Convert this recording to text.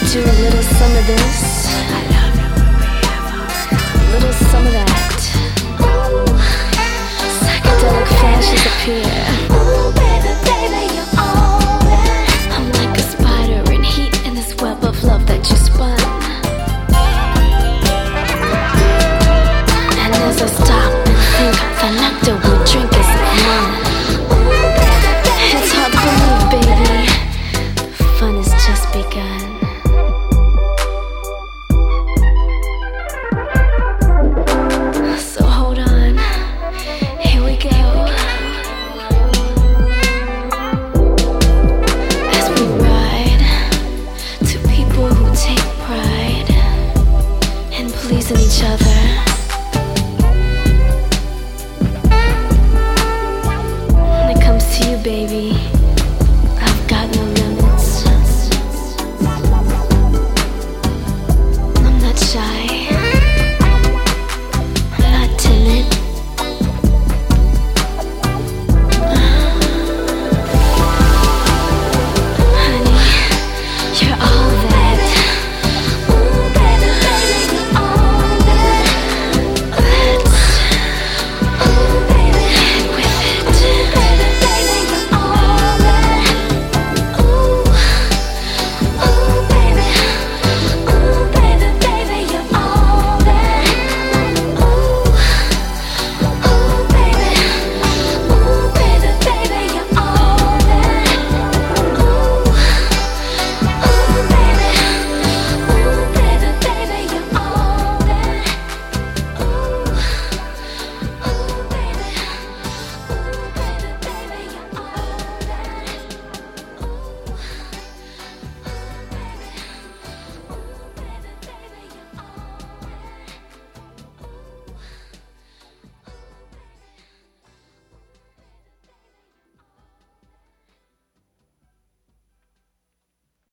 do a little some of this, a little some of that. Psychedelic flashes appear. Ooh, baby, baby, you're all that. I'm like a spider in heat in this web of love that you spun. And as I stop and think, the nectar we drink is mine. It's hard to believe, baby, fun has just begun. So hold on, here we go. As we ride to people who take pride in pleasing each other. When it comes to you, baby,